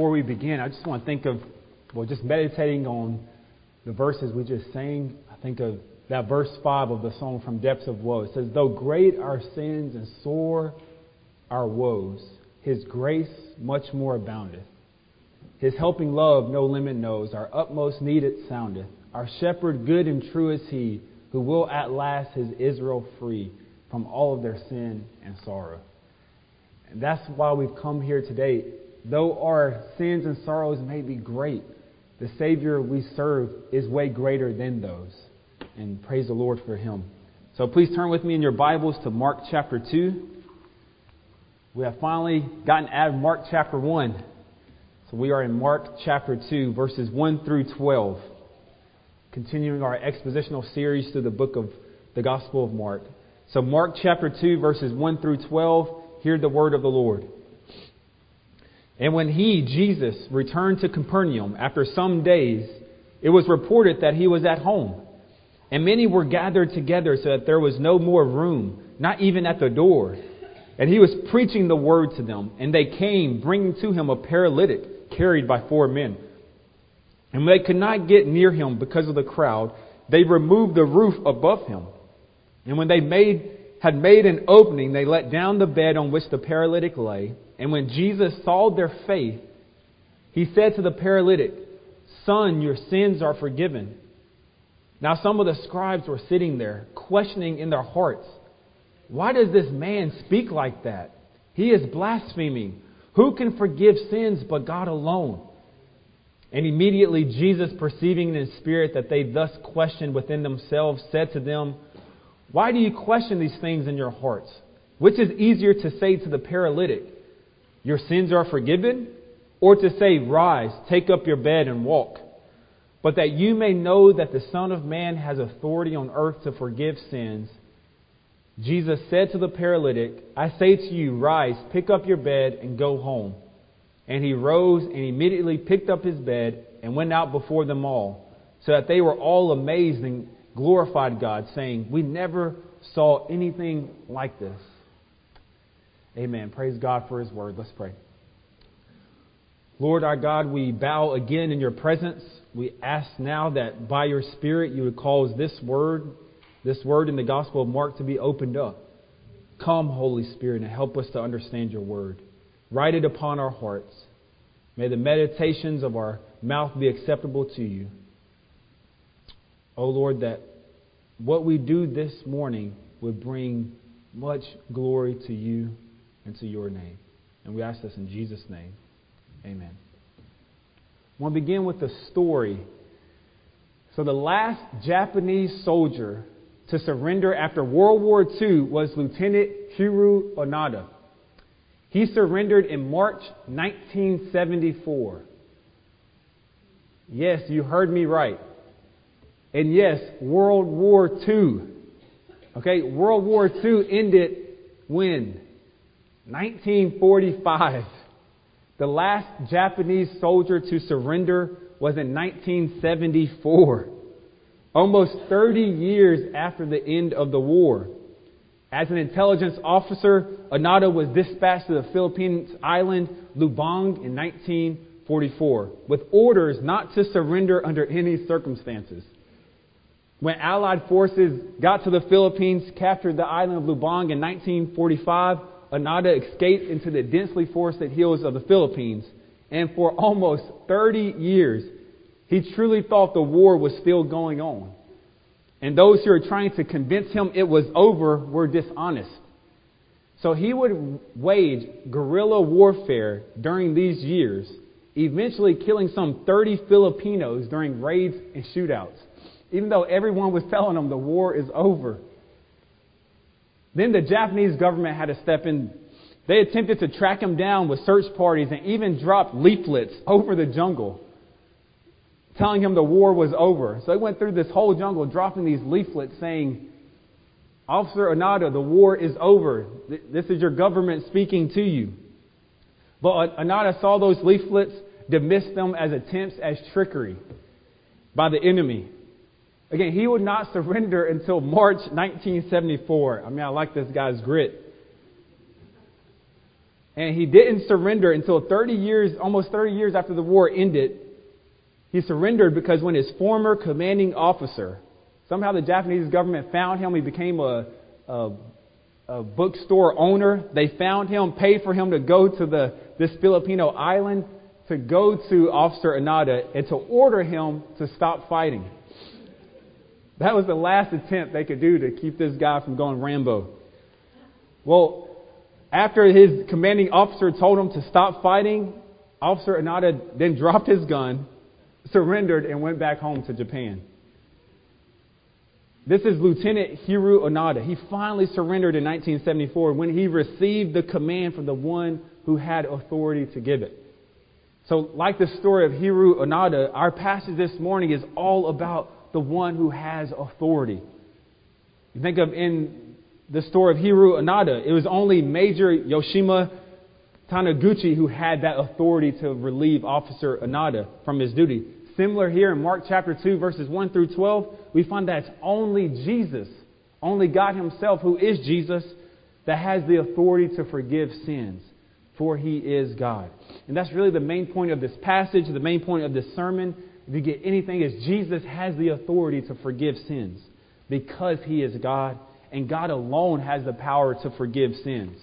Before we begin, I just want to think of, just meditating on the verses we just sang. I think of that verse 5 of the song From Depths of Woe. It says, though great our sins and sore our woes, His grace much more aboundeth. His helping love no limit knows, our utmost need it soundeth. Our shepherd good and true is He, who will at last His Israel free from all of their sin and sorrow. And that's why we've come here today. Though our sins and sorrows may be great, the Savior we serve is way greater than those. And praise the Lord for Him. So please turn with me in your Bibles to Mark chapter 2. We have finally gotten out of Mark chapter 1. So we are in Mark chapter 2, verses 1 through 12. Continuing our expositional series through the book of the Gospel of Mark. So Mark chapter 2, verses 1 through 12, hear the word of the Lord. And when He, Jesus, returned to Capernaum after some days, it was reported that He was at home. And many were gathered together so that there was no more room, not even at the door. And He was preaching the word to them. And they came, bringing to Him a paralytic carried by 4 men. And when they could not get near Him because of the crowd, they removed the roof above Him. And when they had made an opening, they let down the bed on which the paralytic lay. And when Jesus saw their faith, He said to the paralytic, Son, your sins are forgiven. Now some of the scribes were sitting there, questioning in their hearts, why does this man speak like that? He is blaspheming. Who can forgive sins but God alone? And immediately Jesus, perceiving in His spirit that they thus questioned within themselves, said to them, why do you question these things in your hearts? Which is easier to say to the paralytic, your sins are forgiven? Or to say, rise, take up your bed and walk? But that you may know that the Son of Man has authority on earth to forgive sins, Jesus said to the paralytic, I say to you, rise, pick up your bed and go home. And he rose and immediately picked up his bed and went out before them all, so that they were all amazed and glorified God, saying, we never saw anything like this. Amen. Praise God for His word. Let's pray. Lord our God, we bow again in your presence. We ask now that by your Spirit you would cause this word in the Gospel of Mark to be opened up. Come, Holy Spirit, and help us to understand your word. Write it upon our hearts. May the meditations of our mouth be acceptable to you. O Lord, that what we do this morning would bring much glory to you and to your name. And we ask this in Jesus' name. Amen. I want to begin with the story. So the last Japanese soldier to surrender after World War II was Lieutenant Hiroo Onoda. He surrendered in March 1974. Yes, you heard me right. And yes, World War II. Okay, World War II ended when? 1945. The last Japanese soldier to surrender was in 1974. Almost 30 years after the end of the war. As an intelligence officer, Onoda was dispatched to the Philippines island Lubang in 1944 with orders not to surrender under any circumstances. When Allied forces got to the Philippines, captured the island of Lubang in 1945, Onoda escaped into the densely forested hills of the Philippines. And for almost 30 years, he truly thought the war was still going on. And those who were trying to convince him it was over were dishonest. So he would wage guerrilla warfare during these years, eventually killing some 30 Filipinos during raids and shootouts, even though everyone was telling him the war is over. Then the Japanese government had to step in. They attempted to track him down with search parties and even dropped leaflets over the jungle, telling him the war was over. So they went through this whole jungle dropping these leaflets saying, Officer Onoda, the war is over. This is your government speaking to you. But Onoda saw those leaflets, dismissed them as attempts as trickery by the enemy. Again, he would not surrender until March 1974. I mean, I like this guy's grit. And he didn't surrender until almost 30 years after the war ended. He surrendered because when his former commanding officer, somehow the Japanese government found him. He became a bookstore owner. They found him, paid for him to go to this Filipino island, to go to Officer Inada and to order him to stop fighting. That was the last attempt they could do to keep this guy from going Rambo. Well, after his commanding officer told him to stop fighting, Officer Inada then dropped his gun, surrendered, and went back home to Japan. This is Lieutenant Hiroo Onoda. He finally surrendered in 1974 when he received the command from the one who had authority to give it. So, like the story of Hiroo Onoda, our passage this morning is all about the one who has authority. You think of in the story of Hiroo Onoda, it was only Major Yoshima Taniguchi who had that authority to relieve Officer Onoda from his duty. Similar here in Mark chapter 2, verses 1 through 12, we find that it's only Jesus, only God Himself, who is Jesus, that has the authority to forgive sins, for He is God. And that's really the main point of this passage, the main point of this sermon. If you get anything, is Jesus has the authority to forgive sins because He is God, and God alone has the power to forgive sins.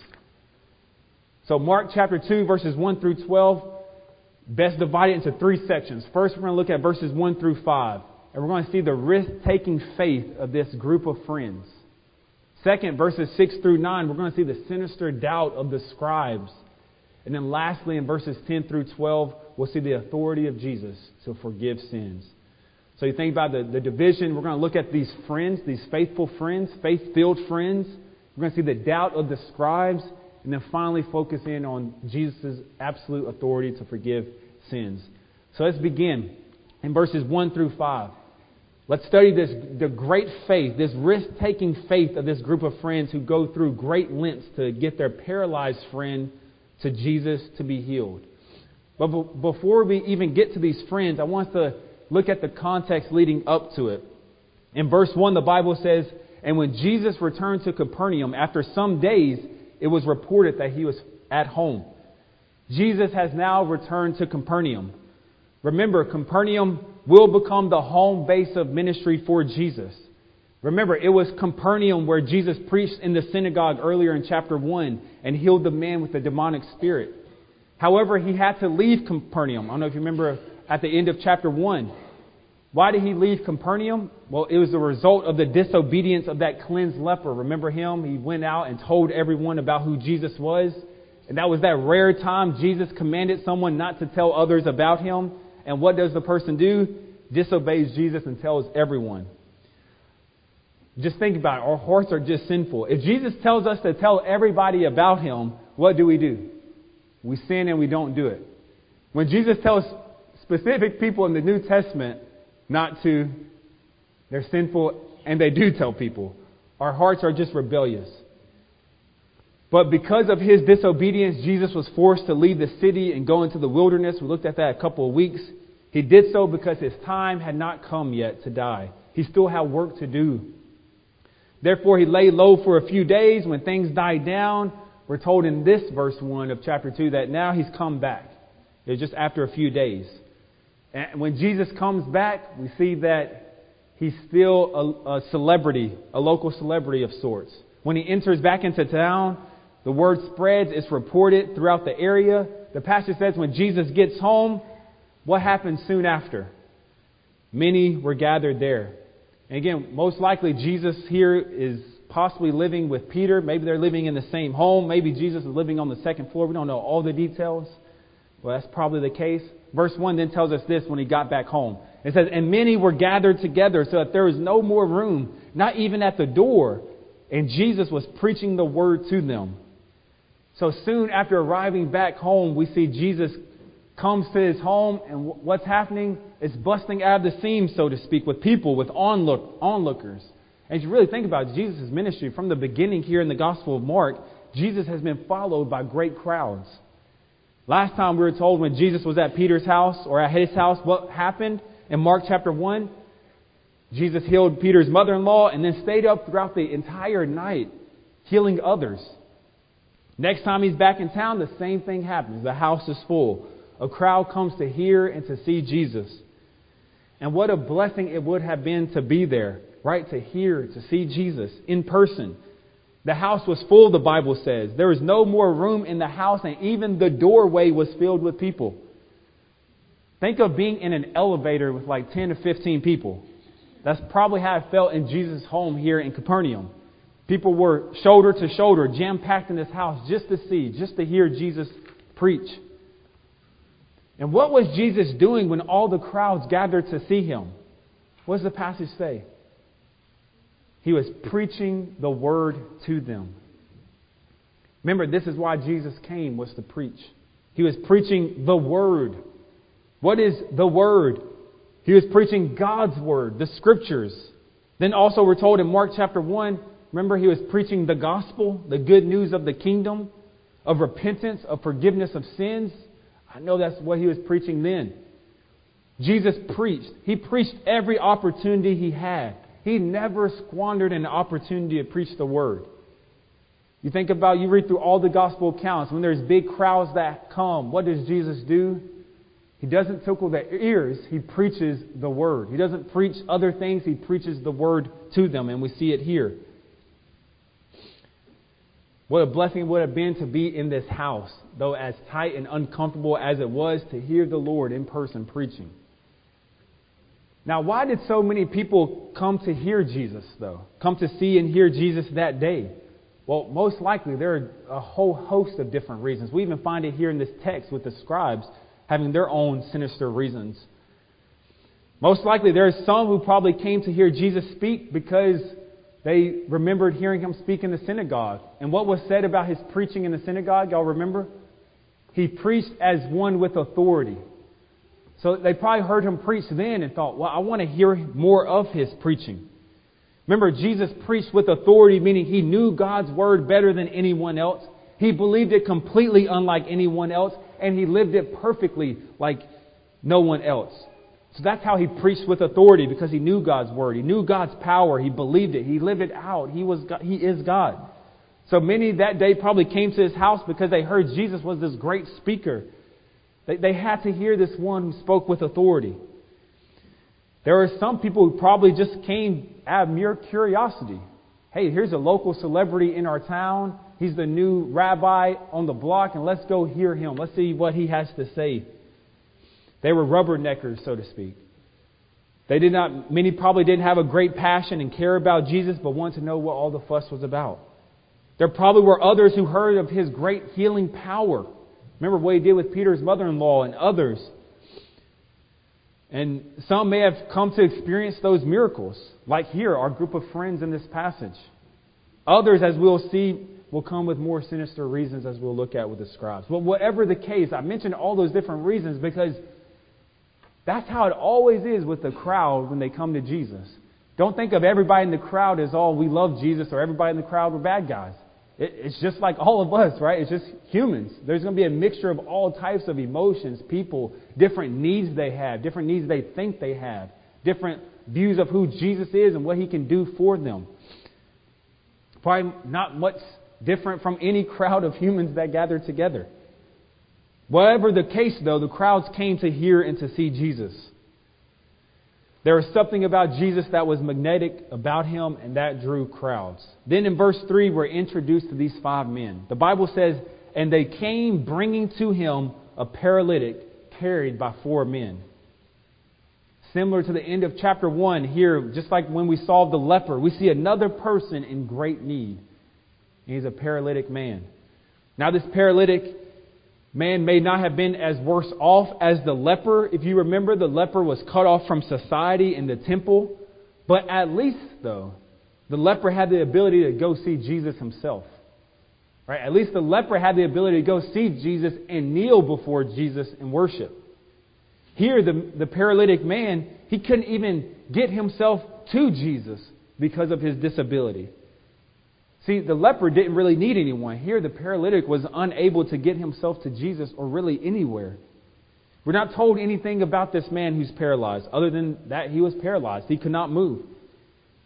So Mark chapter 2, verses 1 through 12, best divided into three sections. First, we're going to look at verses 1 through 5. And we're going to see the risk-taking faith of this group of friends. Second, verses 6 through 9, we're going to see the sinister doubt of the scribes. And then lastly, in verses 10 through 12, we'll see the authority of Jesus to forgive sins. So you think about the division. We're going to look at these friends, these faithful friends, faith-filled friends. We're going to see the doubt of the scribes. And then finally focus in on Jesus' absolute authority to forgive sins. So let's begin in verses 1 through 5. Let's study the great faith, this risk-taking faith of this group of friends who go through great lengths to get their paralyzed friend to Jesus to be healed. But before we even get to these friends, I want us to look at the context leading up to it. In verse 1, the Bible says, "And when Jesus returned to Capernaum, after some days, it was reported that He was at home." Jesus has now returned to Capernaum. Remember, Capernaum will become the home base of ministry for Jesus. Remember, it was Capernaum where Jesus preached in the synagogue earlier in chapter 1 and healed the man with the demonic spirit. However, He had to leave Capernaum. I don't know if you remember at the end of chapter 1. Why did He leave Capernaum? Well, it was the result of the disobedience of that cleansed leper. Remember him? He went out and told everyone about who Jesus was. And that was that rare time Jesus commanded someone not to tell others about Him. And what does the person do? Disobeys Jesus and tells everyone. Just think about it. Our hearts are just sinful. If Jesus tells us to tell everybody about Him, what do? We sin and we don't do it. When Jesus tells specific people in the New Testament not to, they're sinful and they do tell people. Our hearts are just rebellious. But because of His disobedience, Jesus was forced to leave the city and go into the wilderness. We looked at that a couple of weeks. He did so because His time had not come yet to die. He still had work to do. Therefore, He lay low for a few days. When things died down, we're told in this verse 1 of chapter 2 that now He's come back. It was just after a few days. And when Jesus comes back, we see that He's still a celebrity, a local celebrity of sorts. When He enters back into town, the word spreads, it's reported throughout the area. The passage says when Jesus gets home, what happens soon after? Many were gathered there. And again, most likely Jesus here is possibly living with Peter. Maybe they're living in the same home. Maybe Jesus is living on the second floor. We don't know all the details. Well, that's probably the case. Verse 1 then tells us this when He got back home. It says, "And many were gathered together so that there was no more room, not even at the door. And Jesus was preaching the word to them." So soon after arriving back home, we see Jesus comes to His home, and what's happening? It's busting out of the seams, so to speak, with people, with onlookers. And if you really think about Jesus' ministry from the beginning here in the Gospel of Mark, Jesus has been followed by great crowds. Last time we were told when Jesus was at Peter's house or at his house, what happened in Mark chapter 1? Jesus healed Peter's mother-in-law and then stayed up throughout the entire night, healing others. Next time he's back in town, the same thing happens. The house is full. A crowd comes to hear and to see Jesus. And what a blessing it would have been to be there, right? To hear, to see Jesus in person. The house was full, the Bible says. There was no more room in the house, and even the doorway was filled with people. Think of being in an elevator with like 10 to 15 people. That's probably how it felt in Jesus' home here in Capernaum. People were shoulder to shoulder, jam-packed in this house just to see, just to hear Jesus preach. And what was Jesus doing when all the crowds gathered to see him? What does the passage say? He was preaching the word to them. Remember, this is why Jesus came, was to preach. He was preaching the word. What is the word? He was preaching God's word, the scriptures. Then also we're told in Mark chapter 1, remember, he was preaching the gospel, the good news of the kingdom, of repentance, of forgiveness of sins. I know that's what he was preaching then. Jesus preached. He preached every opportunity he had. He never squandered an opportunity to preach the word. You think about, you read through all the gospel accounts, when there's big crowds that come, what does Jesus do? He doesn't tickle their ears. He preaches the word. He doesn't preach other things. He preaches the word to them, and we see it here. What a blessing it would have been to be in this house, though as tight and uncomfortable as it was, to hear the Lord in person preaching. Now, why did so many people come to hear Jesus, though? Come to see and hear Jesus that day? Well, most likely there are a whole host of different reasons. We even find it here in this text with the scribes having their own sinister reasons. Most likely there are some who probably came to hear Jesus speak because they remembered hearing him speak in the synagogue. And what was said about his preaching in the synagogue, y'all remember? He preached as one with authority. So they probably heard him preach then and thought, well, I want to hear more of his preaching. Remember, Jesus preached with authority, meaning he knew God's word better than anyone else. He believed it completely unlike anyone else, and he lived it perfectly like no one else. So that's how he preached with authority, because he knew God's word. He knew God's power. He believed it. He lived it out. He is God. So many that day probably came to his house because they heard Jesus was this great speaker. They had to hear this one who spoke with authority. There are some people who probably just came out of mere curiosity. Hey, here's a local celebrity in our town. He's the new rabbi on the block, and let's go hear him. Let's see what he has to say. They were rubberneckers, so to speak. Many probably didn't have a great passion and care about Jesus, but wanted to know what all the fuss was about. There probably were others who heard of his great healing power. Remember what he did with Peter's mother-in-law and others. And some may have come to experience those miracles, like here, our group of friends in this passage. Others, as we'll see, will come with more sinister reasons, as we'll look at with the scribes. But whatever the case, I mentioned all those different reasons because that's how it always is with the crowd when they come to Jesus. Don't think of everybody in the crowd as, we love Jesus, or everybody in the crowd were bad guys. It's just like all of us, right? It's just humans. There's going to be a mixture of all types of emotions, people, different needs they have, different needs they think they have, different views of who Jesus is and what he can do for them. Probably not much different from any crowd of humans that gather together. Whatever the case, though, the crowds came to hear and to see Jesus. There was something about Jesus that was magnetic about him, and that drew crowds. Then in verse 3, we're introduced to these 5 men. The Bible says, and they came bringing to him a paralytic carried by 4 men. Similar to the end of chapter 1 here, just like when we saw the leper, we see another person in great need. He's a paralytic man. Now this paralytic man may not have been as worse off as the leper. If you remember, the leper was cut off from society in the temple. But at least, though, the leper had the ability to go see Jesus himself. Right? At least the leper had the ability to go see Jesus and kneel before Jesus and worship. Here, the paralytic man, he couldn't even get himself to Jesus because of his disability. See, the leper didn't really need anyone. Here, the paralytic was unable to get himself to Jesus or really anywhere. We're not told anything about this man who's paralyzed, other than that he was paralyzed. He could not move.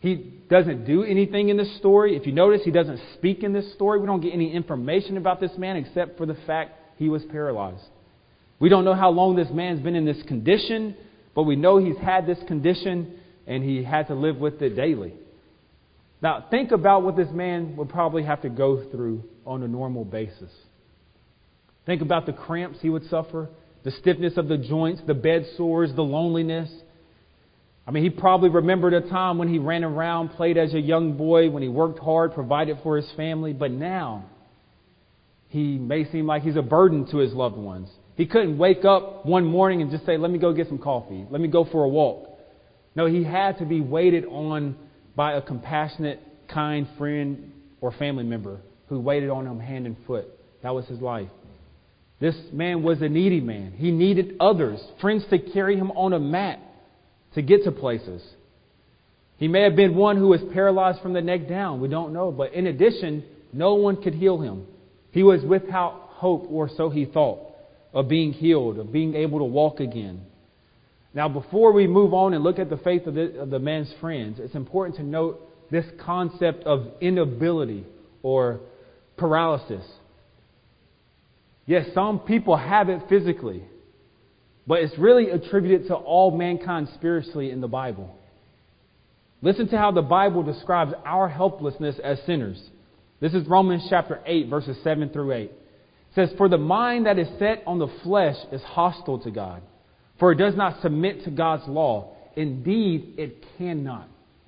He doesn't do anything in this story. If you notice, he doesn't speak in this story. We don't get any information about this man except for the fact he was paralyzed. We don't know how long this man's been in this condition, but we know he's had this condition and he had to live with it daily. Now, think about what this man would probably have to go through on a normal basis. Think about the cramps he would suffer, the stiffness of the joints, the bed sores, the loneliness. I mean, he probably remembered a time when he ran around, played as a young boy, when he worked hard, provided for his family. But now, he may seem like he's a burden to his loved ones. He couldn't wake up one morning and just say, let me go get some coffee. Let me go for a walk. No, he had to be waited on by a compassionate, kind friend or family member who waited on him hand and foot. That was his life. This man was a needy man. He needed others, friends to carry him on a mat to get to places. He may have been one who was paralyzed from the neck down. We don't know. But in addition, no one could heal him. He was without hope, or so he thought, of being healed, of being able to walk again. Now, before we move on and look at the faith of the man's friends, it's important to note this concept of inability or paralysis. Yes, some people have it physically, but it's really attributed to all mankind spiritually in the Bible. Listen to how the Bible describes our helplessness as sinners. This is Romans chapter 8, verses 7 through 8. It says, "For the mind that is set on the flesh is hostile to God, for it does not submit to God's law. Indeed, it cannot."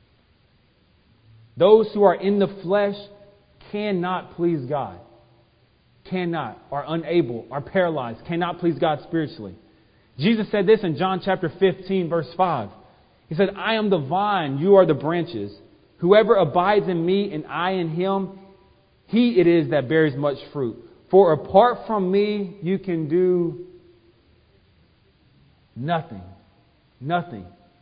Those who are in the flesh cannot please God. Cannot, are unable, are paralyzed, cannot please God spiritually. Jesus said this in John chapter 15, verse 5. He said, "I am the vine, you are the branches. Whoever abides in me and I in him, he it is that bears much fruit. For apart from me, you can do nothing." Nothing.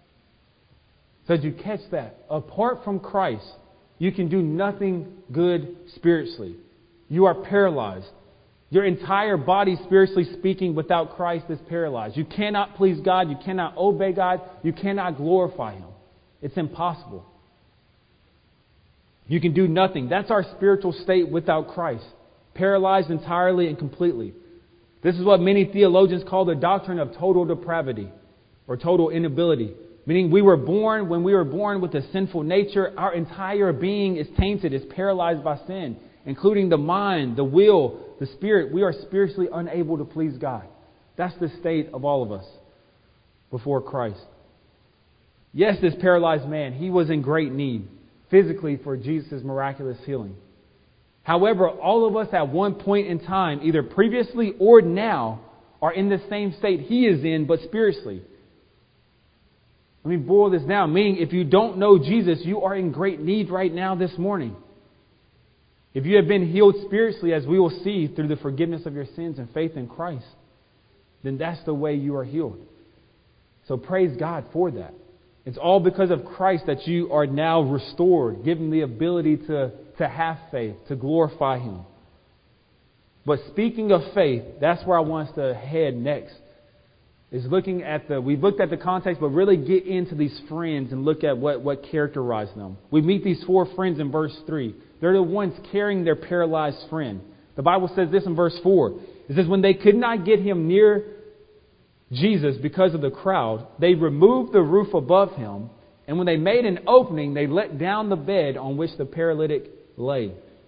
So did you catch that? Apart from Christ, you can do nothing good spiritually. You are paralyzed. Your entire body, spiritually speaking, without Christ is paralyzed. You cannot please God. You cannot obey God. You cannot glorify Him. It's impossible. You can do nothing. That's our spiritual state without Christ. Paralyzed entirely and completely. This is what many theologians call the doctrine of total depravity or total inability. Meaning when we were born with a sinful nature, our entire being is tainted, is paralyzed by sin, including the mind, the will, the spirit. We are spiritually unable to please God. That's the state of all of us before Christ. Yes, this paralyzed man, he was in great need physically for Jesus' miraculous healing. However, all of us at one point in time, either previously or now, are in the same state he is in, but spiritually. Let me boil this down. Meaning, if you don't know Jesus, you are in great need right now this morning. If you have been healed spiritually, as we will see through the forgiveness of your sins and faith in Christ, then that's the way you are healed. So praise God for that. It's all because of Christ that you are now restored, given the ability to have faith, to glorify Him. But speaking of faith, that's where I want us to head next. Is looking at we've looked at the context, but really get into these friends and look at what characterized them. We meet these four friends in verse 3. They're the ones carrying their paralyzed friend. The Bible says this in verse 4. It says, "When they could not get him near Jesus because of the crowd, they removed the roof above him, and when they made an opening, they let down the bed on which the paralytic lay."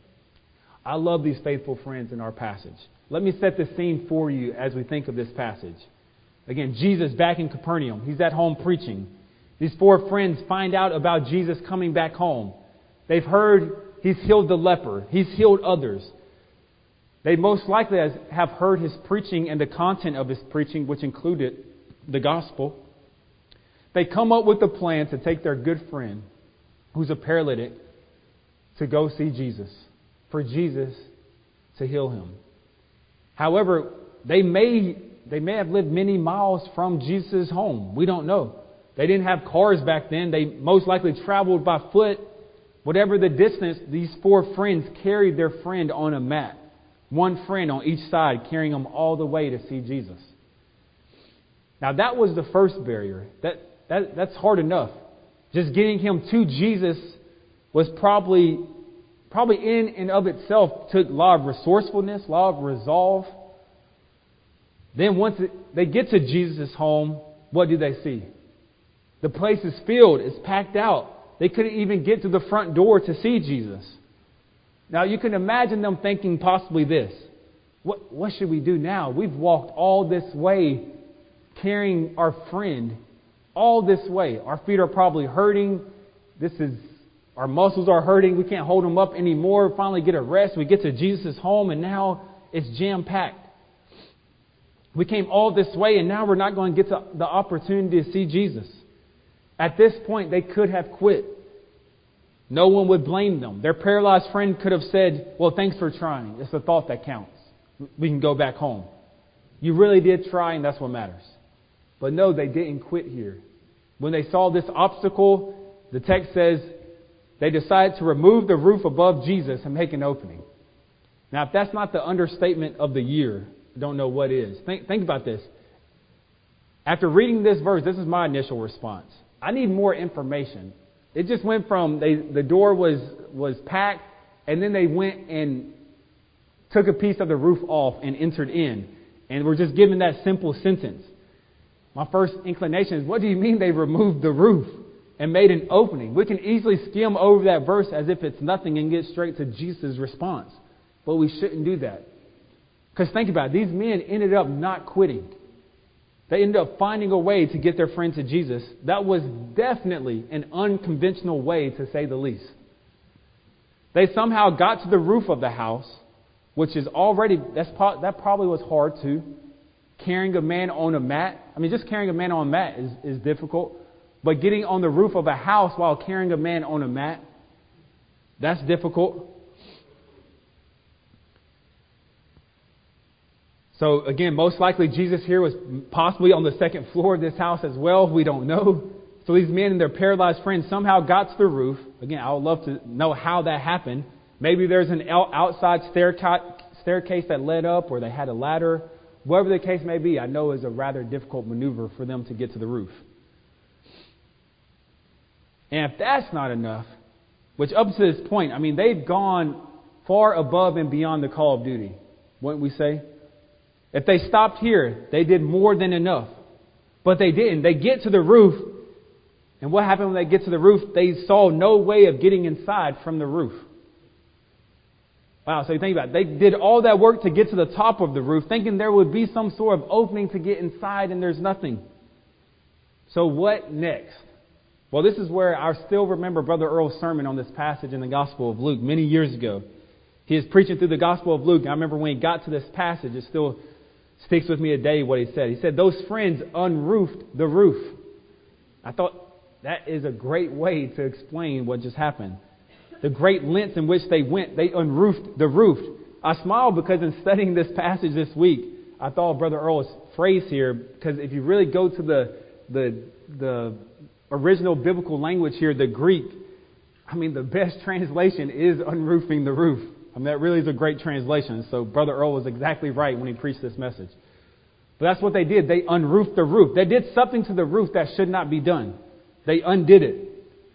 I love these faithful friends in our passage. Let me set the scene for you as we think of this passage. Again, Jesus back in Capernaum. He's at home preaching. These four friends find out about Jesus coming back home. They've heard He's healed the leper. He's healed others. They most likely have heard His preaching and the content of His preaching, which included the gospel. They come up with a plan to take their good friend, who's a paralytic, to go see Jesus, for Jesus to heal him. However, they may have lived many miles from Jesus' home. We don't know. They didn't have cars back then. They most likely traveled by foot. Whatever the distance, these four friends carried their friend on a mat. One friend on each side, carrying them all the way to see Jesus. Now that was the first barrier. That's hard enough. Just getting him to Jesus was probably in and of itself took a lot of resourcefulness, a lot of resolve. Then once they get to Jesus' home, what do they see? The place is filled. It's packed out. They couldn't even get to the front door to see Jesus. Now you can imagine them thinking possibly this. What should we do now? We've walked all this way carrying our friend all this way. Our feet are probably hurting. Our muscles are hurting. We can't hold them up anymore. Finally get a rest. We get to Jesus' home and now it's jam-packed. We came all this way and now we're not going to get the opportunity to see Jesus. At this point, they could have quit. No one would blame them. Their paralyzed friend could have said, well, thanks for trying. It's the thought that counts. We can go back home. You really did try and that's what matters. But no, they didn't quit here. When they saw this obstacle, the text says they decided to remove the roof above Jesus and make an opening. Now, if that's not the understatement of the year, I don't know what is. Think about this. After reading this verse, this is my initial response. I need more information. It just went from the door was packed, and then they went and took a piece of the roof off and entered in. And we're just given that simple sentence. My first inclination is, what do you mean they removed the roof and made an opening? We can easily skim over that verse as if it's nothing and get straight to Jesus' response. But we shouldn't do that. Because think about it, these men ended up not quitting. They ended up finding a way to get their friend to Jesus. That was definitely an unconventional way, to say the least. They somehow got to the roof of the house, which is already, that probably was hard too. Carrying a man on a mat. I mean, just carrying a man on a mat is difficult. But getting on the roof of a house while carrying a man on a mat, that's difficult. So again, most likely Jesus here was possibly on the second floor of this house as well. We don't know. So these men and their paralyzed friends somehow got to the roof. Again, I would love to know how that happened. Maybe there's an outside staircase that led up, or they had a ladder. Whatever the case may be, I know is a rather difficult maneuver for them to get to the roof. And if that's not enough, which up to this point, I mean, they've gone far above and beyond the call of duty, wouldn't we say? If they stopped here, they did more than enough. But they didn't. They get to the roof. And what happened when they get to the roof? They saw no way of getting inside from the roof. Wow, so you think about it. They did all that work to get to the top of the roof, thinking there would be some sort of opening to get inside, and there's nothing. So what next? Well, this is where I still remember Brother Earl's sermon on this passage in the Gospel of Luke many years ago. He was preaching through the Gospel of Luke. I remember when he got to this passage, it still sticks with me today what he said. He said, those friends unroofed the roof. I thought that is a great way to explain what just happened. The great lengths in which they went, they unroofed the roof. I smiled because in studying this passage this week, I thought of Brother Earl's phrase here, because if you really go to the original biblical language here, the Greek, I mean, the best translation is unroofing the roof. I mean, that really is a great translation. So Brother Earl was exactly right when he preached this message. But that's what they did. They unroofed the roof. They did something to the roof that should not be done. They undid it.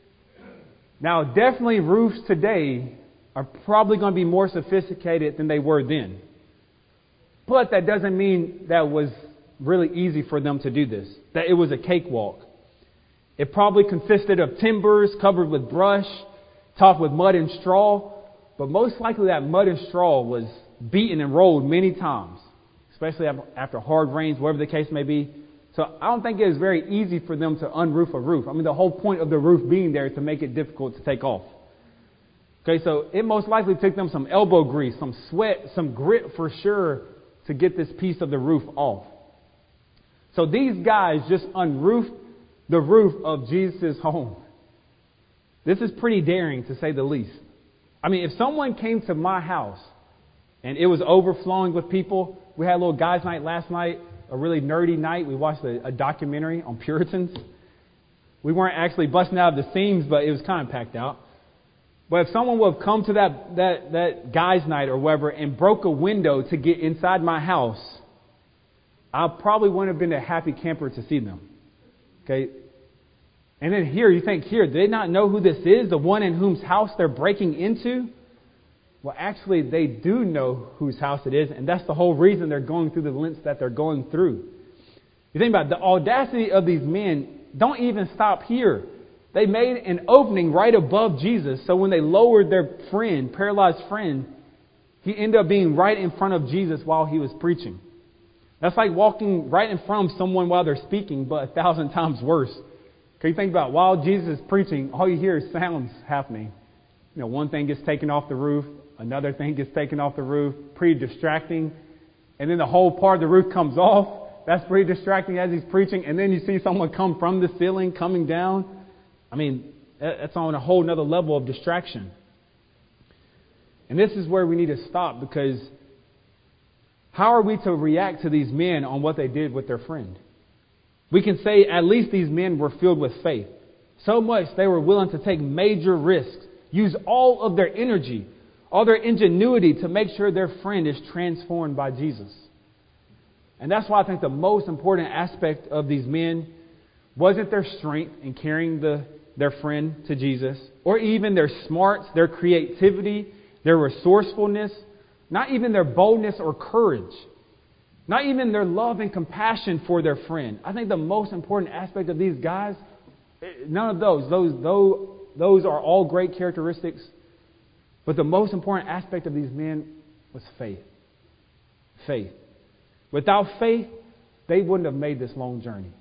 Now, definitely roofs today are probably going to be more sophisticated than they were then. But that doesn't mean that was really easy for them to do this, that it was a cakewalk. It probably consisted of timbers covered with brush, topped with mud and straw. But most likely that mud and straw was beaten and rolled many times, especially after hard rains, whatever the case may be. So I don't think it was very easy for them to unroof a roof. I mean, the whole point of the roof being there is to make it difficult to take off. Okay, so it most likely took them some elbow grease, some sweat, some grit for sure to get this piece of the roof off. So these guys just unroofed the roof of Jesus' home. This is pretty daring, to say the least. I mean, if someone came to my house and it was overflowing with people, we had a little guys' night last night, a really nerdy night. We watched a documentary on Puritans. We weren't actually busting out of the seams, but it was kind of packed out. But if someone would have come to that guys' night or whatever and broke a window to get inside my house, I probably wouldn't have been a happy camper to see them. Okay? And then here, you think, here, do they not know who this is? The one in whose house they're breaking into? Well, actually, they do know whose house it is, and that's the whole reason they're going through the lengths that they're going through. You think about it, the audacity of these men don't even stop here. They made an opening right above Jesus, so when they lowered their friend, paralyzed friend, he ended up being right in front of Jesus while he was preaching. That's like walking right in front of someone while they're speaking, but 1,000 times worse. Can you think about it? While Jesus is preaching, all you hear is sounds happening. One thing gets taken off the roof, another thing gets taken off the roof, pretty distracting. And then the whole part of the roof comes off. That's pretty distracting as he's preaching. And then you see someone come from the ceiling, coming down. I mean, that's on a whole nother level of distraction. And this is where we need to stop, because how are we to react to these men on what they did with their friend? We can say at least these men were filled with faith. So much they were willing to take major risks, use all of their energy, all their ingenuity to make sure their friend is transformed by Jesus. And that's why I think the most important aspect of these men wasn't their strength in carrying their friend to Jesus, or even their smarts, their creativity, their resourcefulness, not even their boldness or courage. Not even their love and compassion for their friend. I think the most important aspect of these guys, none of those. Those are all great characteristics. But the most important aspect of these men was faith. Faith. Without faith, they wouldn't have made this long journey.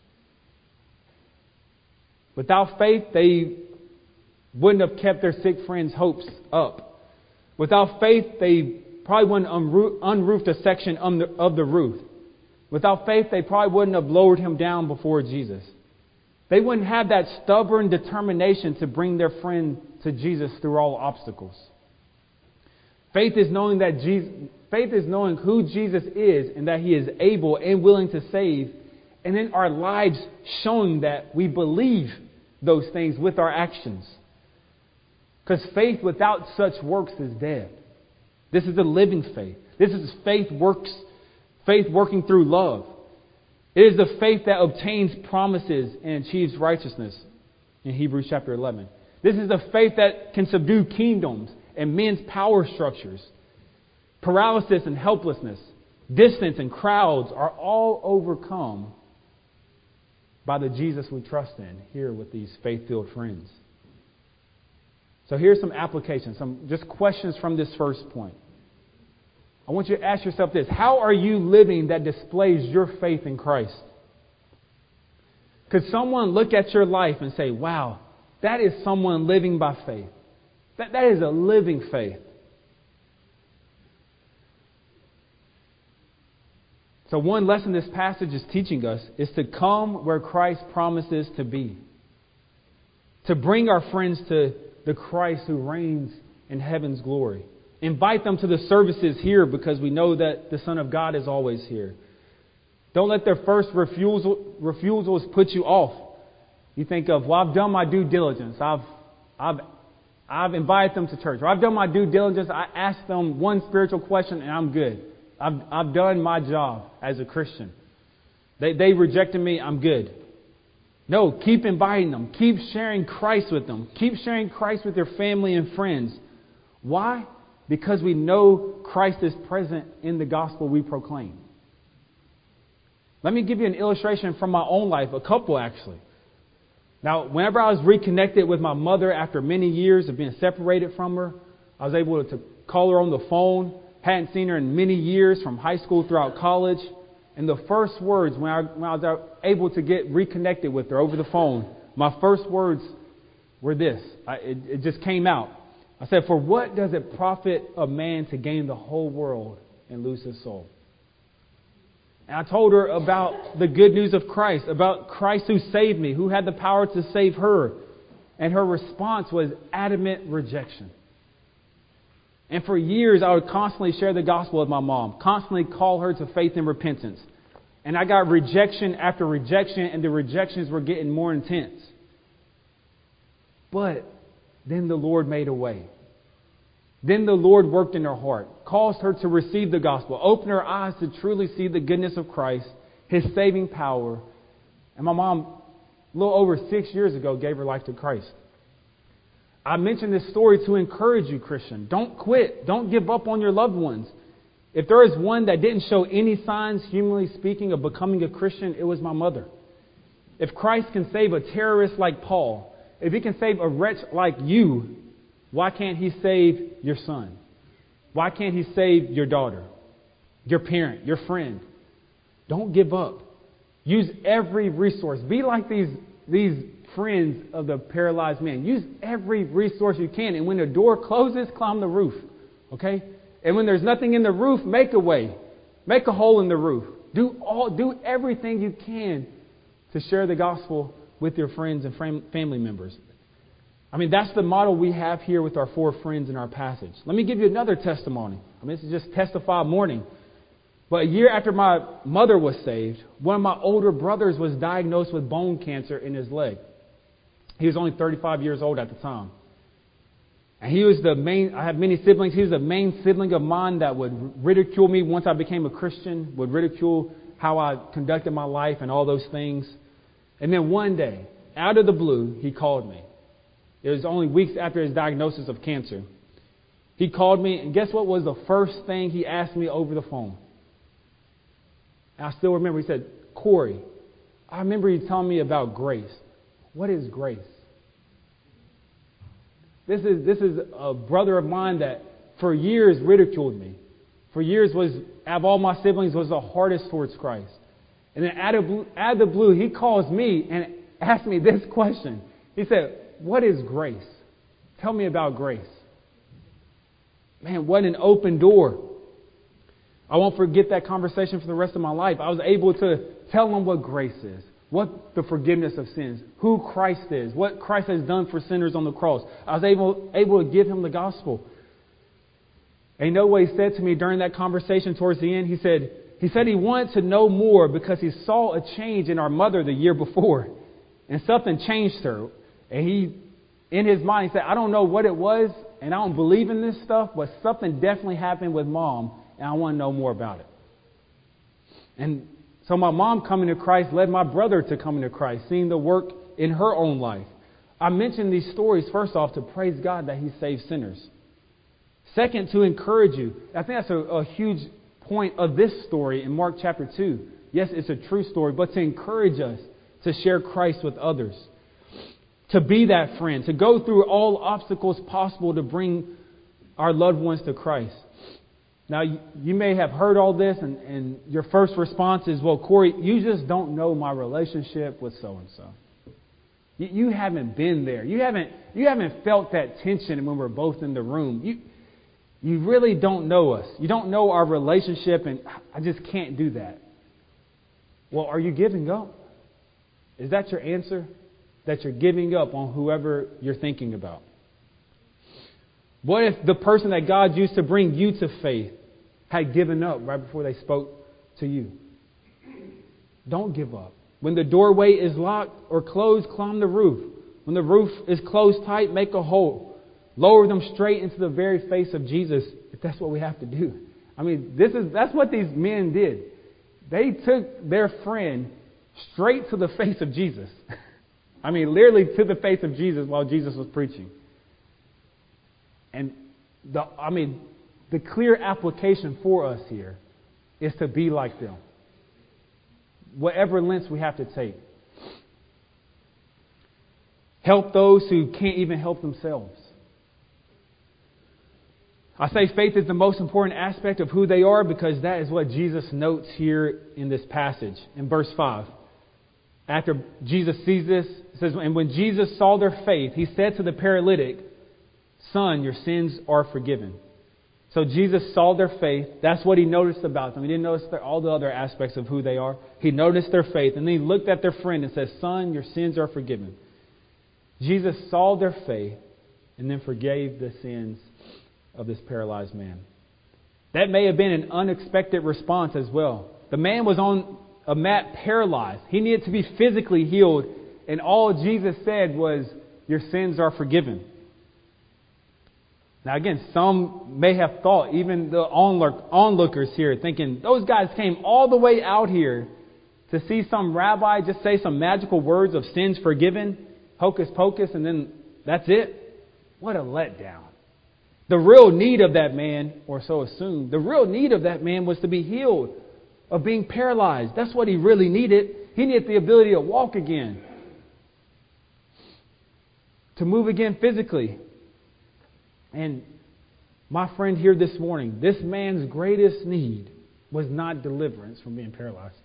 Without faith, they wouldn't have kept their sick friend's hopes up. Without faith, they probably wouldn't unroofed a section of the roof. Without faith, they probably wouldn't have lowered him down before Jesus. They wouldn't have that stubborn determination to bring their friend to Jesus through all obstacles. Faith is knowing who Jesus is and that He is able and willing to save, and in our lives showing that we believe those things with our actions. Because faith without such works is dead. This is a living faith. This is faith working through love. It is the faith that obtains promises and achieves righteousness in Hebrews chapter 11. This is the faith that can subdue kingdoms and men's power structures. Paralysis and helplessness, distance and crowds are all overcome by the Jesus we trust in here with these faith-filled friends. So here's some applications, some just questions from this first point. I want you to ask yourself this: how are you living that displays your faith in Christ? Could someone look at your life and say, wow, that is someone living by faith? That is a living faith. So one lesson this passage is teaching us is to come where Christ promises to be. To bring our friends to the Christ who reigns in heaven's glory. Invite them to the services here because we know that the Son of God is always here. Don't let their first refusals put you off. You think of, well, I've done my due diligence. I've invited them to church. Or I've done my due diligence. I asked them one spiritual question and I'm good. I've done my job as a Christian. They rejected me. I'm good. No, keep inviting them. Keep sharing Christ with them. Keep sharing Christ with your family and friends. Why? Because we know Christ is present in the gospel we proclaim. Let me give you an illustration from my own life, a couple actually. Now, whenever I was reconnected with my mother after many years of being separated from her, I was able to call her on the phone. Hadn't seen her in many years from high school throughout college. And the first words, when I was able to get reconnected with her over the phone, my first words were this. It just came out. I said, for what does it profit a man to gain the whole world and lose his soul? And I told her about the good news of Christ, about Christ who saved me, who had the power to save her. And her response was adamant rejection. And for years, I would constantly share the gospel with my mom, constantly call her to faith and repentance. And I got rejection after rejection, and the rejections were getting more intense. But then the Lord made a way. Then the Lord worked in her heart, caused her to receive the gospel, opened her eyes to truly see the goodness of Christ, His saving power. And my mom a little over 6 years ago, gave her life to Christ. I mentioned this story to encourage you, Christian. Don't quit. Don't give up on your loved ones. If there is one that didn't show any signs, humanly speaking, of becoming a Christian, it was my mother. If Christ can save a terrorist like Paul, if he can save a wretch like you, why can't he save your son? Why can't he save your daughter, your parent, your friend? Don't give up. Use every resource. Be like these friends of the paralyzed man. Use every resource you can. And when the door closes, climb the roof. Okay? And when there's nothing in the roof, make a way. Make a hole in the roof. Do everything you can to share the gospel with your friends and family members. I mean, that's the model we have here with our 4 friends in our passage. Let me give you another testimony. I mean, this is just testify morning. But a year after my mother was saved, one of my older brothers was diagnosed with bone cancer in his leg. He was only 35 years old at the time. And he was I have many siblings. He was the main sibling of mine that would ridicule me once I became a Christian, would ridicule how I conducted my life and all those things. And then one day, out of the blue, he called me. It was only weeks after his diagnosis of cancer. He called me, and guess what was the first thing he asked me over the phone? And I still remember, he said, Corey, I remember you telling me about grace. What is grace? This is a brother of mine that for years ridiculed me. For years out of all my siblings, was the hardest towards Christ. And then out of the blue, he calls me and asks me this question. He said, what is grace? Tell me about grace. Man, what an open door. I won't forget that conversation for the rest of my life. I was able to tell him what grace is, what the forgiveness of sins, who Christ is, what Christ has done for sinners on the cross. I was able to give him the gospel. And you know what he said to me during that conversation towards the end? He said he wanted to know more because he saw a change in our mother the year before. And something changed her. And he, in his mind, he said, I don't know what it was, and I don't believe in this stuff, but something definitely happened with Mom, and I want to know more about it. And so my mom coming to Christ led my brother to coming to Christ, seeing the work in her own life. I mentioned these stories, first off, to praise God that he saves sinners. Second, to encourage you. I think that's a huge point of this story in Mark chapter 2. Yes, it's a true story, but to encourage us to share Christ with others. To be that friend, to go through all obstacles possible to bring our loved ones to Christ. Now, you may have heard all this, and your first response is, well, Corey, you just don't know my relationship with so-and-so. You haven't been there. You haven't felt that tension when we're both in the room. You really don't know us. You don't know our relationship, and I just can't do that. Well, are you giving up? Is that your answer? That you're giving up on whoever you're thinking about? What if the person that God used to bring you to faith had given up right before they spoke to you? Don't give up. When the doorway is locked or closed, climb the roof. When the roof is closed tight, make a hole. Lower them straight into the very face of Jesus, if that's what we have to do. I mean, that's what these men did. They took their friend straight to the face of Jesus. I mean, literally to the face of Jesus while Jesus was preaching. And the clear application for us here is to be like them. Whatever lengths we have to take. Help those who can't even help themselves. I say faith is the most important aspect of who they are because that is what Jesus notes here in this passage in verse 5. After Jesus sees this, it says, and when Jesus saw their faith, he said to the paralytic, Son, your sins are forgiven. So Jesus saw their faith. That's what he noticed about them. He didn't notice all the other aspects of who they are. He noticed their faith. And then he looked at their friend and said, Son, your sins are forgiven. Jesus saw their faith and then forgave the sins of this paralyzed man. That may have been an unexpected response as well. The man was on a mat paralyzed. He needed to be physically healed. And all Jesus said was, your sins are forgiven. Now again, some may have thought, even the onlookers here, thinking, those guys came all the way out here To see some rabbi just say some magical words of sins forgiven, hocus pocus, and then that's it? What a letdown. The real need of that man, or so assumed, the real need of that man was to be healed of being paralyzed. That's what he really needed. He needed the ability to walk again, to move again physically. And my friend here this morning, this man's greatest need was not deliverance from being paralyzed.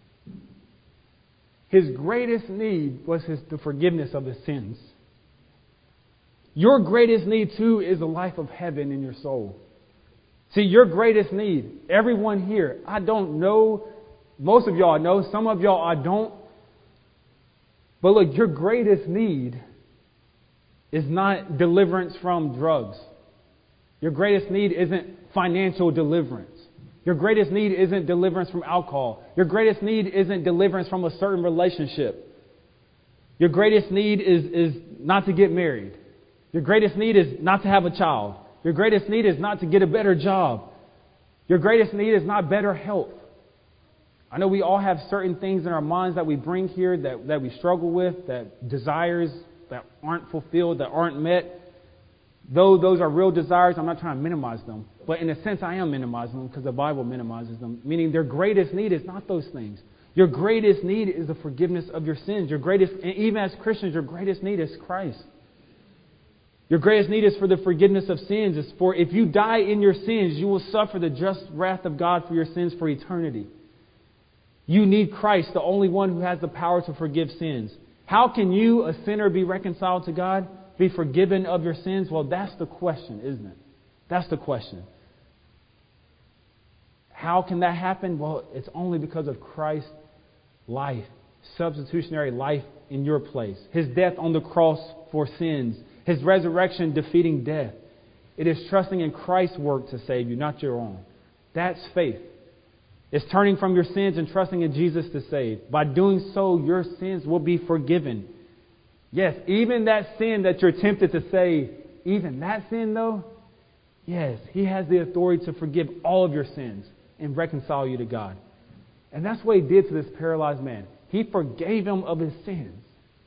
His greatest need was the forgiveness of his sins. Your greatest need, too, is a life of heaven in your soul. See, your greatest need, everyone here, I don't know, most of y'all know, some of y'all I don't. But look, your greatest need is not deliverance from drugs. Your greatest need isn't financial deliverance. Your greatest need isn't deliverance from alcohol. Your greatest need isn't deliverance from a certain relationship. Your greatest need is not to get married. Your greatest need is not to have a child. Your greatest need is not to get a better job. Your greatest need is not better health. I know we all have certain things in our minds that we bring here that we struggle with, that desires that aren't fulfilled, that aren't met. Though those are real desires, I'm not trying to minimize them. But in a sense, I am minimizing them because the Bible minimizes them. Meaning their greatest need is not those things. Your greatest need is the forgiveness of your sins. And even as Christians, your greatest need is Christ. Your greatest need is for the forgiveness of sins. It's for if you die in your sins, you will suffer the just wrath of God for your sins for eternity. You need Christ, the only one who has the power to forgive sins. How can you, a sinner, be reconciled to God? Be forgiven of your sins? Well, that's the question, isn't it? That's the question. How can that happen? Well, it's only because of Christ's life, substitutionary life in your place. His death on the cross for sins. His resurrection defeating death. It is trusting in Christ's work to save you, not your own. That's faith. It's turning from your sins and trusting in Jesus to save. By doing so, your sins will be forgiven. Yes, even that sin that you're tempted to say, even that sin though, yes, He has the authority to forgive all of your sins and reconcile you to God. And that's what He did to this paralyzed man. He forgave him of his sins.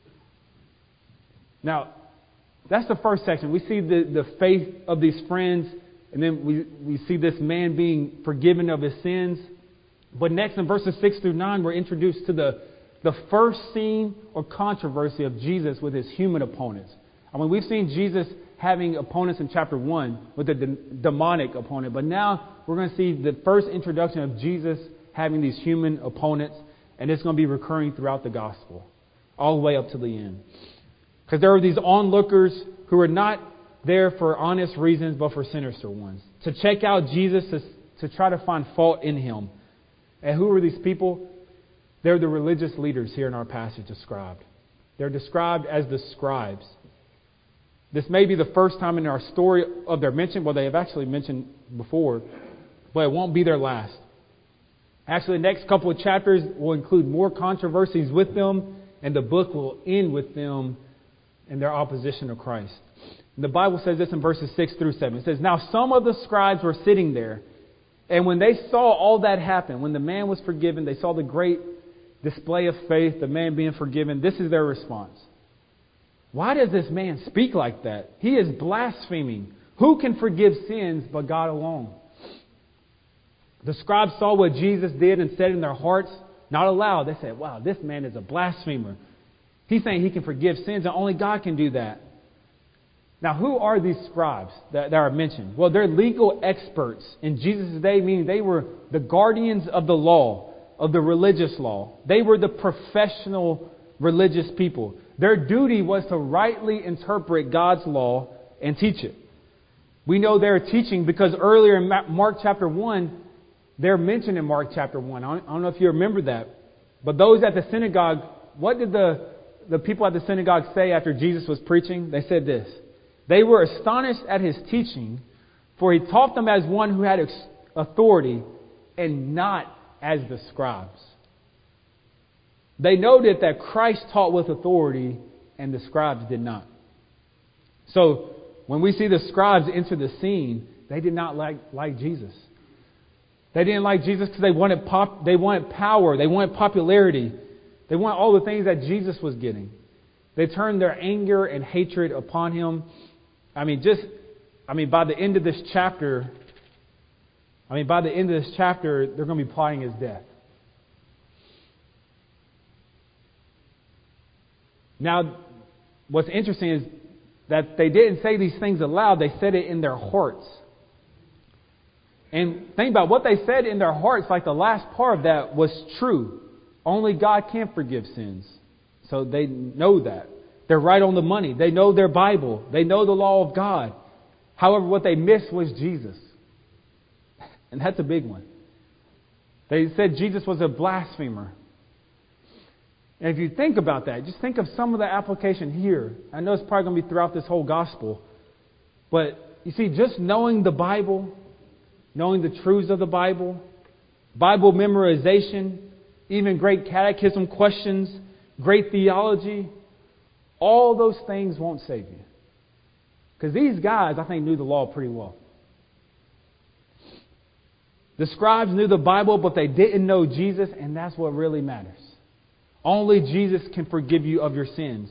Now, that's the first section. We see the faith of these friends, and then we see this man being forgiven of his sins. But next in verses 6 through 9, we're introduced to the first scene or controversy of Jesus with his human opponents. I mean, we've seen Jesus having opponents in chapter 1 with a demonic opponent, but now we're going to see the first introduction of Jesus having these human opponents, and it's going to be recurring throughout the gospel, all the way up to the end. Because there are these onlookers who are not there for honest reasons, but for sinister ones. To check out Jesus, to try to find fault in Him. And who are these people? They're the religious leaders here in our passage described. They're described as the scribes. This may be the first time in our story of their mention. Well, they have actually mentioned before, but it won't be their last. Actually, the next couple of chapters will include more controversies with them, and the book will end with them in their opposition to Christ. And the Bible says this in verses 6 through 7. It says, "Now some of the scribes were sitting there, and when they saw all that happen, when the man was forgiven, they saw the great display of faith, the man being forgiven. This is their response. Why does this man speak like that? He is blaspheming. Who can forgive sins but God alone?" The scribes saw what Jesus did and said in their hearts, not aloud. They said, "Wow, this man is a blasphemer. He's saying he can forgive sins and only God can do that." Now, who are these scribes that are mentioned? Well, they're legal experts in Jesus' day, meaning they were the guardians of the law, of the religious law. They were the professional religious people. Their duty was to rightly interpret God's law and teach it. We know they're teaching because earlier in Mark chapter 1, they're mentioned in Mark chapter 1. I don't know if you remember that. But those at the synagogue, what did the people at the synagogue say after Jesus was preaching? They said this: "They were astonished at His teaching, for He taught them as one who had authority and not as the scribes." They noted that Christ taught with authority and the scribes did not. So when we see the scribes enter the scene, they did not like Jesus. They didn't like Jesus because they wanted power. They wanted popularity. They wanted all the things that Jesus was getting. They turned their anger and hatred upon him. By the end of this chapter, they're going to be plotting his death. Now, what's interesting is that they didn't say these things aloud. They said it in their hearts. And think about what they said in their hearts, like the last part of that was true. Only God can forgive sins. So they know that. They're right on the money. They know their Bible. They know the law of God. However, what they missed was Jesus. And that's a big one. They said Jesus was a blasphemer. And if you think about that, just think of some of the application here. I know it's probably going to be throughout this whole gospel. But you see, just knowing the Bible, knowing the truths of the Bible memorization, even great catechism questions, great theology, all those things won't save you. Because these guys, I think, knew the law pretty well. The scribes knew the Bible, but they didn't know Jesus, and that's what really matters. Only Jesus can forgive you of your sins.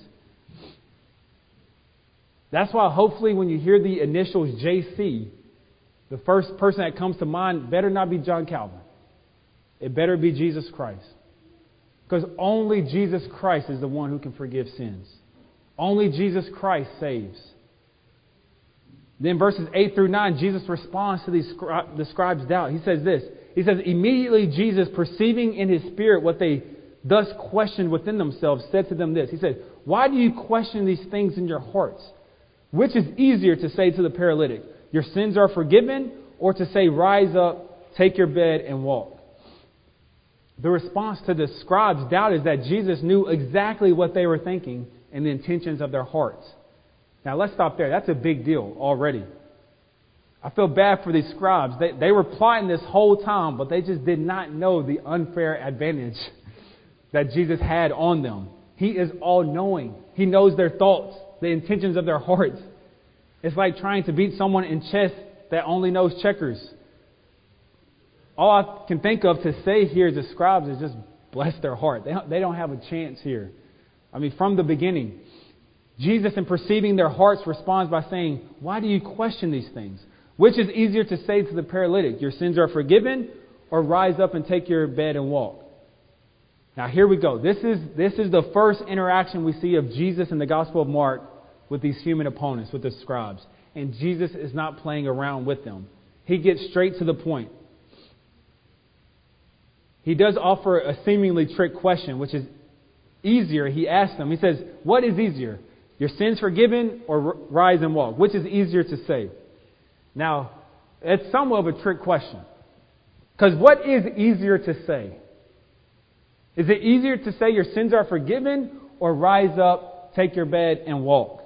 That's why hopefully when you hear the initials JC, the first person that comes to mind better not be John Calvin. It better be Jesus Christ. Because only Jesus Christ is the one who can forgive sins. Only Jesus Christ saves. Then verses 8 through 9, Jesus responds to the scribes' doubt. He says this. He says, immediately Jesus, perceiving in his spirit what they thus questioned within themselves, said to them this. He said, why do you question these things in your hearts? Which is easier to say to the paralytic, your sins are forgiven, or to say, rise up, take your bed, and walk? The response to the scribes' doubt is that Jesus knew exactly what they were thinking and the intentions of their hearts. Now let's stop there. That's a big deal already. I feel bad for these scribes. They were plotting this whole time, but they just did not know the unfair advantage that Jesus had on them. He is all-knowing. He knows their thoughts, the intentions of their hearts. It's like trying to beat someone in chess that only knows checkers. All I can think of to say here to scribes is just bless their heart. They don't have a chance here. From the beginning, Jesus, in perceiving their hearts, responds by saying, why do you question these things? Which is easier to say to the paralytic, your sins are forgiven, or rise up and take your bed and walk? Now here we go. This is the first interaction we see of Jesus in the Gospel of Mark with these human opponents, with the scribes. And Jesus is not playing around with them. He gets straight to the point. He does offer a seemingly trick question, which is easier. He asks them, he says, what is easier? Your sins forgiven or rise and walk? Which is easier to say? Now, it's somewhat of a trick question. Because what is easier to say? Is it easier to say your sins are forgiven or rise up, take your bed, and walk?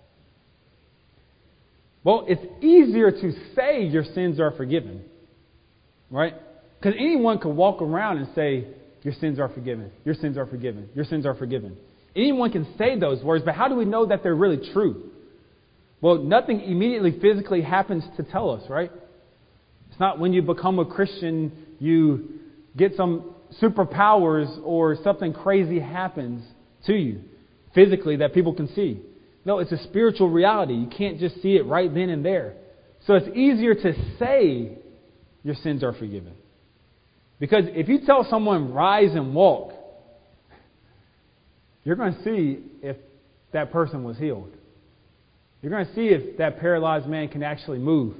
Well, it's easier to say your sins are forgiven. Right? Because anyone can walk around and say, your sins are forgiven, your sins are forgiven, your sins are forgiven. Anyone can say those words, but how do we know that they're really true? Well, nothing immediately physically happens to tell us, right? It's not when you become a Christian, you get some superpowers or something crazy happens to you physically that people can see. No, it's a spiritual reality. You can't just see it right then and there. So it's easier to say your sins are forgiven. Because if you tell someone rise and walk, you're going to see if that person was healed. You're going to see if that paralyzed man can actually move.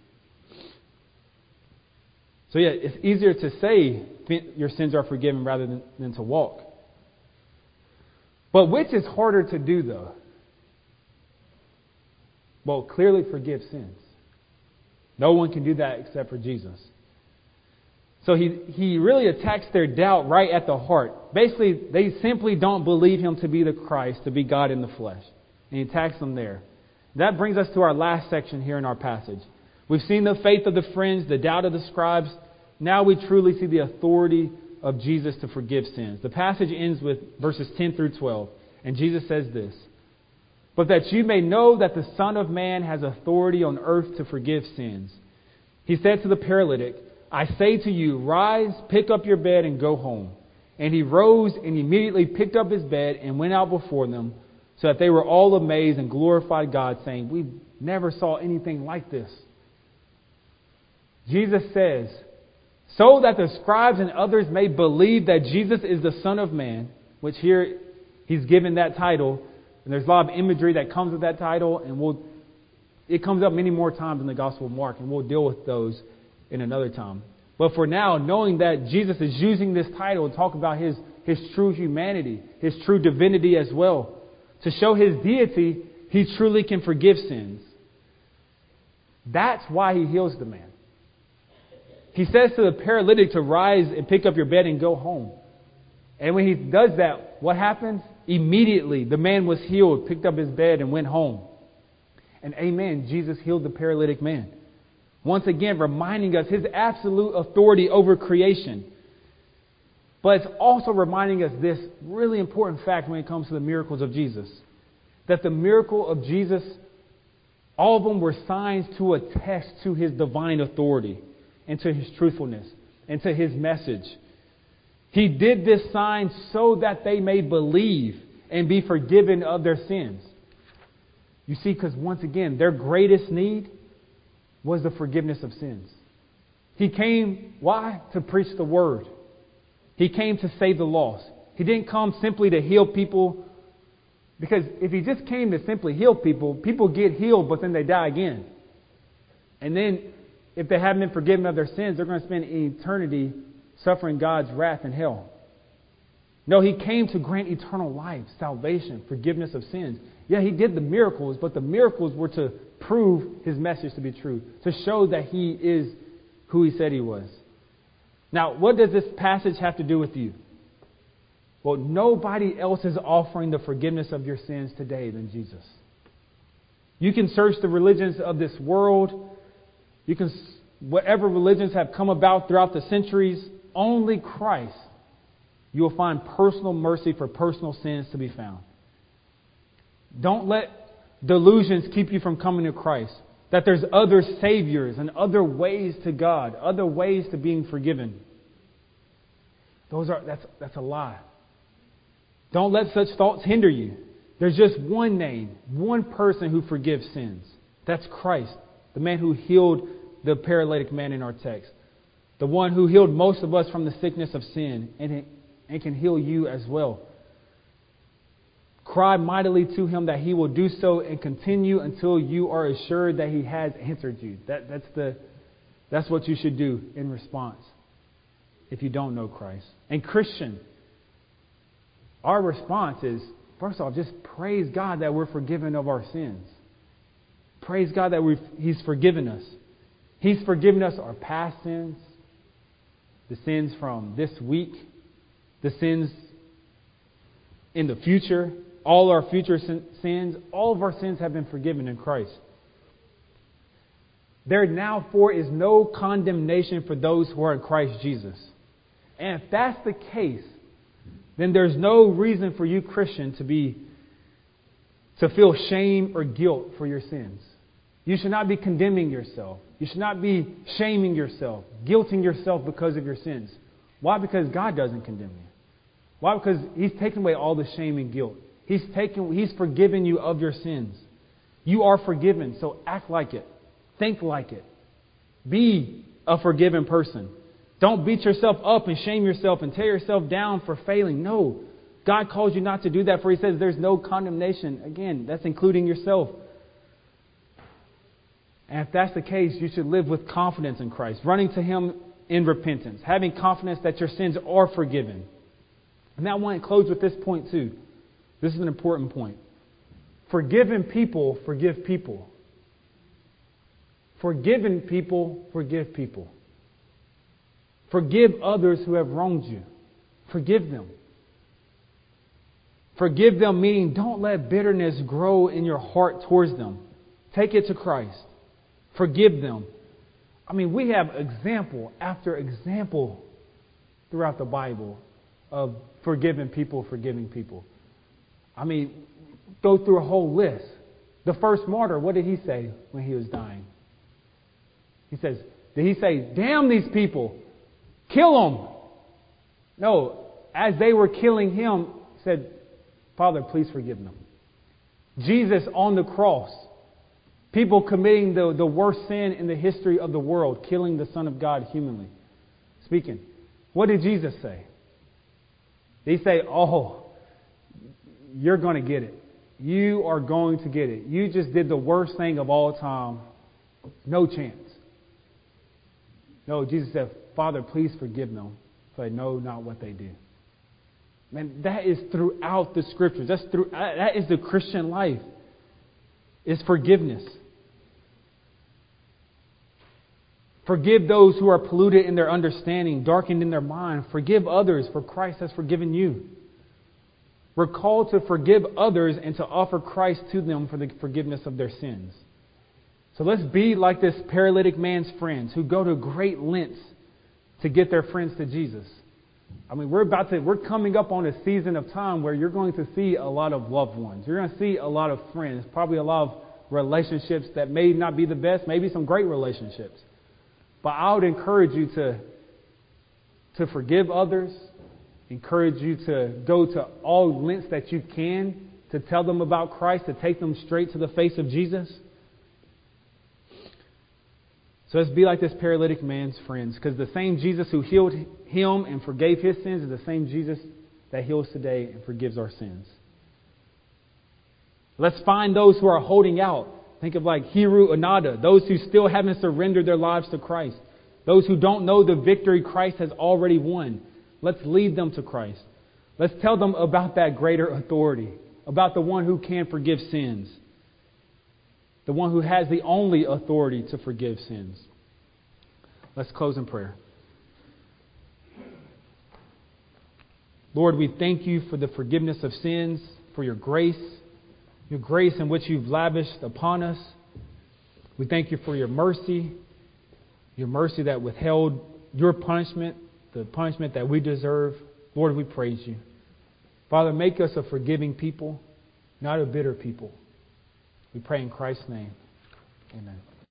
So yeah, it's easier to say your sins are forgiven rather than to walk. But which is harder to do though? Well, clearly forgive sins. No one can do that except for Jesus. So he really attacks their doubt right at the heart. Basically, they simply don't believe him to be the Christ, to be God in the flesh. And he attacks them there. That brings us to our last section here in our passage. We've seen the faith of the friends, the doubt of the scribes. Now we truly see the authority of Jesus to forgive sins. The passage ends with verses 10 through 12. And Jesus says this, but that you may know that the Son of Man has authority on earth to forgive sins. He said to the paralytic, I say to you, rise, pick up your bed, and go home. And he rose and immediately picked up his bed and went out before them, so that they were all amazed and glorified God, saying, we never saw anything like this. Jesus says, so that the scribes and others may believe that Jesus is the Son of Man, which here he's given that title. And there's a lot of imagery that comes with that title, and it comes up many more times in the Gospel of Mark, and we'll deal with those in another time. But for now, knowing that Jesus is using this title to talk about his true humanity, his true divinity as well, to show his deity, he truly can forgive sins. That's why he heals the man. He says to the paralytic to rise and pick up your bed and go home. And when he does that, what happens? Immediately, the man was healed, picked up his bed, and went home. And amen, Jesus healed the paralytic man. Once again, reminding us his absolute authority over creation. But it's also reminding us this really important fact when it comes to the miracles of Jesus. That the miracle of Jesus, all of them were signs to attest to his divine authority and to his truthfulness and to his message. He did this sign so that they may believe and be forgiven of their sins. You see, because once again, their greatest need was the forgiveness of sins. He came, why? To preach the word. He came to save the lost. He didn't come simply to heal people, because if he just came to simply heal people, people get healed, but then they die again. And then if they haven't been forgiven of their sins, they're going to spend eternity suffering God's wrath in hell. No, he came to grant eternal life, salvation, forgiveness of sins. Yeah, he did the miracles, but the miracles were to prove his message to be true, to show that he is who he said he was. Now, what does this passage have to do with you? Well, nobody else is offering the forgiveness of your sins today than Jesus. You can search the religions of this world. You can, whatever religions have come about throughout the centuries, only Christ, you will find personal mercy for personal sins to be found. Don't let delusions keep you from coming to Christ. That there's other saviors and other ways to God, other ways to being forgiven. That's a lie. Don't let such thoughts hinder you. There's just one name, one person who forgives sins. That's Christ, the man who healed the paralytic man in our text. The one who healed most of us from the sickness of sin and can heal you as well. Cry mightily to him that he will do so and continue until you are assured that he has answered you. That's what you should do in response if you don't know Christ. And Christian, our response is, first off, just praise God that we're forgiven of our sins. Praise God that He's forgiven us. He's forgiven us our past sins, the sins from this week, the sins in the future, all our future sins. All of our sins have been forgiven in Christ. There now is no condemnation for those who are in Christ Jesus. And if that's the case, then there's no reason for you, Christian, to feel shame or guilt for your sins. You should not be condemning yourself. You should not be shaming yourself, guilting yourself because of your sins. Why? Because God doesn't condemn you. Why? Because He's taken away all the shame and guilt. He's forgiven you of your sins. You are forgiven, so act like it. Think like it. Be a forgiven person. Don't beat yourself up and shame yourself and tear yourself down for failing. No. God calls you not to do that, for He says there's no condemnation. Again, that's including yourself. And if that's the case, you should live with confidence in Christ, running to Him in repentance, having confidence that your sins are forgiven. And I want to close with this point too. This is an important point. Forgiven people forgive people. Forgiven people forgive people. Forgive others who have wronged you. Forgive them. Forgive them meaning don't let bitterness grow in your heart towards them. Take it to Christ. Forgive them. I mean, we have example after example throughout the Bible of forgiving people forgiving people. I mean, go through a whole list. The first martyr, what did he say when he was dying? He says, Did he say, damn these people, kill them? No, as they were killing him, he said, Father, please forgive them. Jesus on the cross, people committing the worst sin in the history of the world, killing the Son of God humanly speaking. What did Jesus say? Did he say, oh, you're going to get it. You are going to get it. You just did the worst thing of all time. No chance. No, Jesus said, Father, please forgive them, for they know not what they do. Man, that is throughout the Scriptures. That is the Christian life. Is forgiveness. Forgive those who are polluted in their understanding, darkened in their mind. Forgive others, for Christ has forgiven you. We're called to forgive others and to offer Christ to them for the forgiveness of their sins. So let's be like this paralytic man's friends who go to great lengths to get their friends to Jesus. I mean, we're coming up on a season of time where you're going to see a lot of loved ones. You're going to see a lot of friends, probably a lot of relationships that may not be the best, maybe some great relationships. But I would encourage you to forgive others, encourage you to go to all lengths that you can to tell them about Christ, to take them straight to the face of Jesus. So let's be like this paralytic man's friends, because the same Jesus who healed him and forgave his sins is the same Jesus that heals today and forgives our sins. Let's find those who are holding out. Think of like Hiru Anada, those who still haven't surrendered their lives to Christ. Those who don't know the victory Christ has already won. Let's lead them to Christ. Let's tell them about that greater authority, about the one who can forgive sins, the one who has the only authority to forgive sins. Let's close in prayer. Lord, we thank you for the forgiveness of sins, for your grace in which you've lavished upon us. We thank you for your mercy that withheld your punishment, the punishment that we deserve. Lord, we praise you. Father, make us a forgiving people, not a bitter people. We pray in Christ's name. Amen.